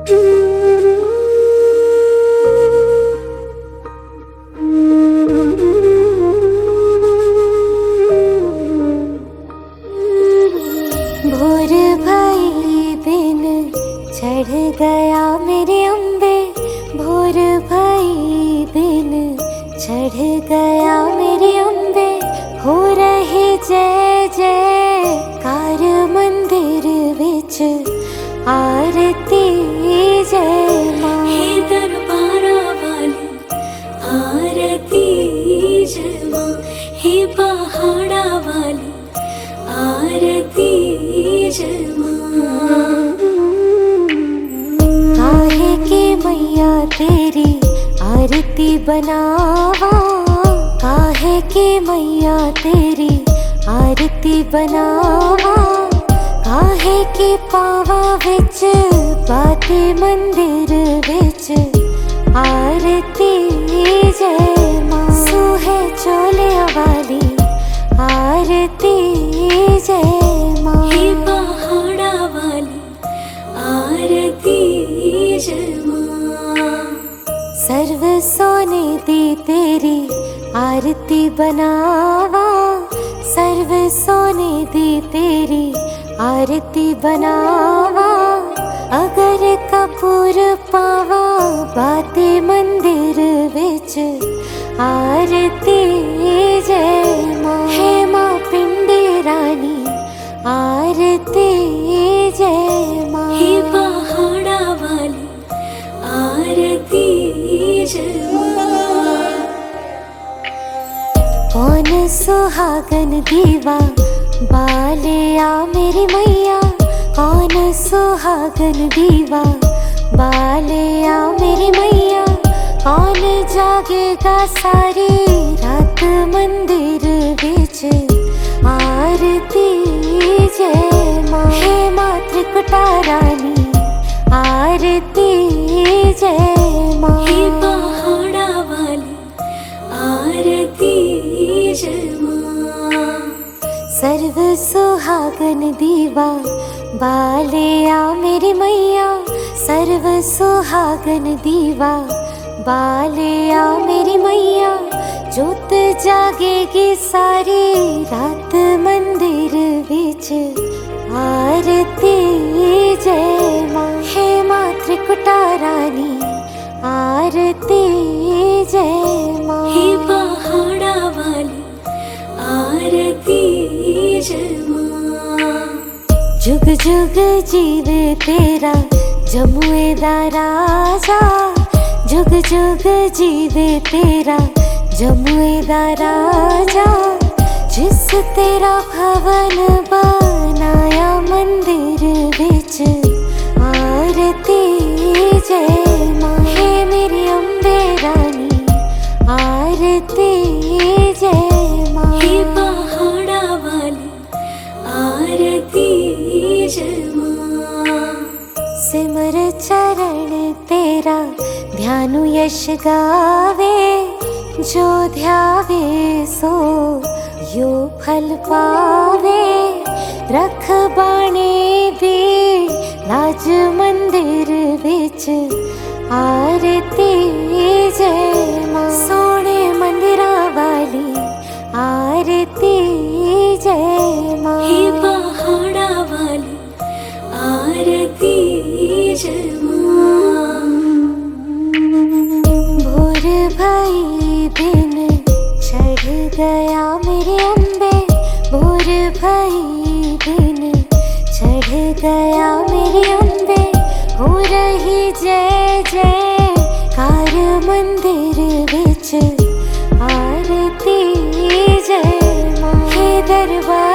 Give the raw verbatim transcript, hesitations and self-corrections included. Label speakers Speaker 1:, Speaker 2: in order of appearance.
Speaker 1: भोर भई दिन चढ़ गया मेरे अम्बे, भोर भई दिन चढ़ गया मेरे अम्बे। हो रही जय जयकार मंदिर विच आरती जय मां।
Speaker 2: हे दरबारा वाली आरती जय मां, हे पहाड़ा वाली आरती जय मां।
Speaker 1: काहे के मैया तेरी आरती बनावा, काहे के मैया तेरी आरती बनावा। काहे के पावा विच बाते मंदिर विच आरती जय मां। सुहे चोलिया वाली आरती जय मां।
Speaker 2: हे पहाड़ा वाली आरती जय मां।
Speaker 1: सर्व सोने दी तेरी आरती बनावा, सर्व सोने दी तेरी आरती बनावा। अगर कपूर पावा बाते मंदिर विच आरती जय मां। हे मां पिंडी रानी आरती जय मां।
Speaker 2: हे पहाड़ा वाली आरती जय मां।
Speaker 1: कौन सुहागन दीवा बालिया मेरी मैया, कौन सुहागन दीवा बालिया मेरी मैया। कौन जागेगा सारी रात मंदिर विच आरती जय मां। हे मां त्रिकुटा रानी आरती जय मां।
Speaker 2: हे पहाड़ा वाली आरती जय मां।
Speaker 1: सर्व सुहागन दीवा बालिया मेरी मैया, सर्व सुहागन दीवा बालिया मेरी मैया। जोत जागेगी सारी रात मंदिर विच आरती जय मां। हे मां त्रिकुटा रानी आरती जय मां।
Speaker 2: हे पहाड़ा वाली आरती जय मां।
Speaker 1: जुग जुग जीवे तेरा जमुए दा राजा, जुग जुग जीवे तेरा जमुए दा राजा। जिस तेरा भवन बनाया मंदिर विच आरती जय मां। हे मेरी अम्बे रानी आरती जय मां।
Speaker 2: हे पहाड़ा वाली आरती जय मां।
Speaker 1: सिमर चरण तेरा ध्यानु यश गावे, जो ध्यावे सो यो फल पावे। रख बाणे दी लाज मंदिर विच आरती जय मां। सोने मंदिरा वाली आरती जय मां।
Speaker 2: हे पहाड़ा वाली आरती जय मां।
Speaker 1: भोर भई दिन चढ़ गया मेरे अम्बे, भोर भई दिन चढ़ गया मेरे अम्बे। हो रही जय जयकार मंदिर विच आरती जय मां। हे दरबार